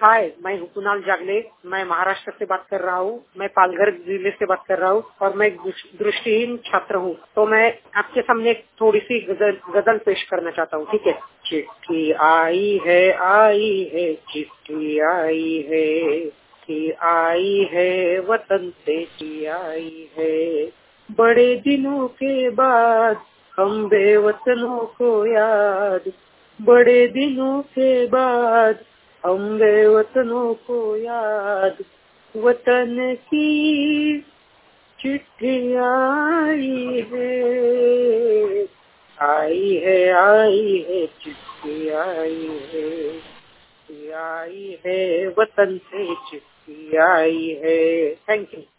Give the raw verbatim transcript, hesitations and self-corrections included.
हाय, मैं हूँ कुणाल जागले। मैं महाराष्ट्र से बात कर रहा हूँ। मैं पालघर जिले से बात कर रहा हूँ और मैं एक दृष्टिहीन छात्र हूँ। तो मैं आपके सामने एक थोड़ी सी गजल गजल पेश करना चाहता हूँ, ठीक है। चिट्ठी आई है, आई है, चिट्ठी आई है, चिट्ठी आई है, वतन से चिट्ठी आई है। बड़े दिनों के बाद हम बेवतनों को याद, बड़े दिनों के बाद हम बेवतनों को याद, वतन की चिट्ठी आई है, आई है, आई है, चिट्ठी आई है, चिट्ठी आई है, वतन से चिट्ठी आई है। Thank you.